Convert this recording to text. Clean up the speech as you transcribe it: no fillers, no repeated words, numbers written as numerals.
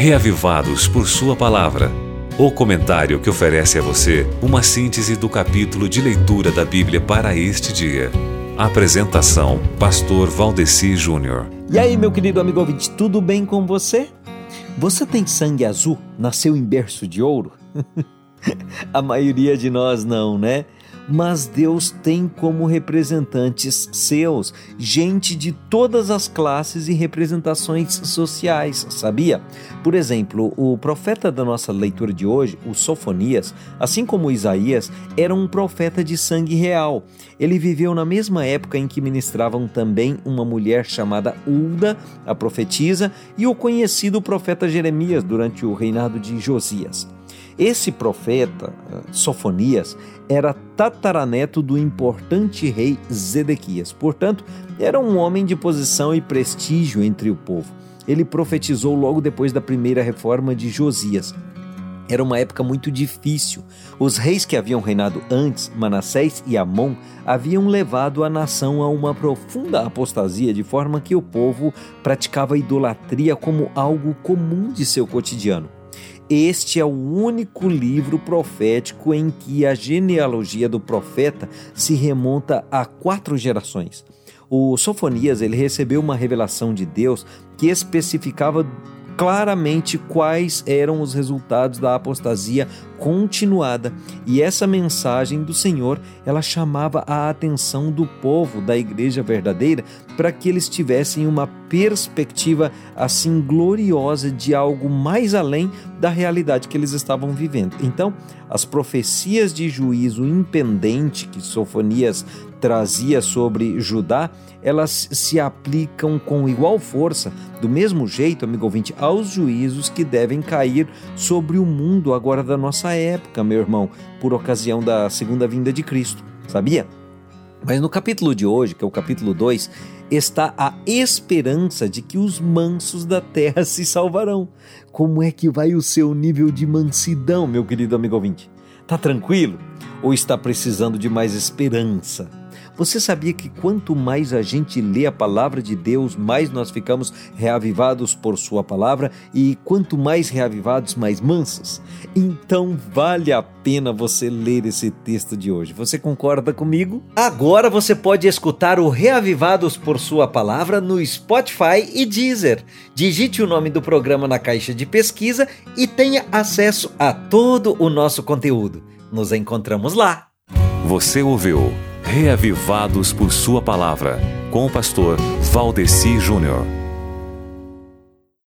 Reavivados por Sua Palavra. O comentário que oferece a você uma síntese do capítulo de leitura da Bíblia para este dia. Apresentação, Pastor Valdeci Júnior. E aí, meu querido amigo ouvinte, tudo bem com você? Você tem sangue azul? Nasceu em berço de ouro? A maioria de nós não, né? Mas Deus tem como representantes seus gente de todas as classes e representações sociais, sabia? Por exemplo, o profeta da nossa leitura de hoje, o Sofonias, assim como Isaías, era um profeta de sangue real. Ele viveu na mesma época em que ministravam também uma mulher chamada Hulda, a profetisa, e o conhecido profeta Jeremias durante o reinado de Josias. Esse profeta, Sofonias, era tataraneto do importante rei Zedequias. Portanto, era um homem de posição e prestígio entre o povo. Ele profetizou logo depois da primeira reforma de Josias. Era uma época muito difícil. Os reis que haviam reinado antes, Manassés e Amon, haviam levado a nação a uma profunda apostasia, de forma que o povo praticava a idolatria como algo comum de seu cotidiano. Este é o único livro profético em que a genealogia do profeta se remonta a 4 gerações. O Sofonias ele recebeu uma revelação de Deus que especificava claramente quais eram os resultados da apostasia continuada, e essa mensagem do Senhor, ela chamava a atenção do povo da igreja verdadeira para que eles tivessem uma perspectiva assim gloriosa de algo mais além da realidade que eles estavam vivendo. Então, as profecias de juízo impendente que Sofonias trazia sobre Judá, elas se aplicam com igual força, do mesmo jeito, amigo ouvinte, aos juízos que devem cair sobre o mundo agora da nossa época, meu irmão, por ocasião da segunda vinda de Cristo, sabia? Mas no capítulo de hoje, que é o capítulo 2, está a esperança de que os mansos da terra se salvarão. Como é que vai o seu nível de mansidão, meu querido amigo ouvinte? Tá tranquilo? Ou está precisando de mais esperança? Você sabia que quanto mais a gente lê a palavra de Deus, mais nós ficamos reavivados por sua palavra, e quanto mais reavivados, mais mansos? Então vale a pena você ler esse texto de hoje. Você concorda comigo? Agora você pode escutar o Reavivados por Sua Palavra no Spotify e Deezer. Digite o nome do programa na caixa de pesquisa e tenha acesso a todo o nosso conteúdo. Nos encontramos lá. Você ouviu Reavivados por Sua Palavra, com o pastor Valdeci Júnior.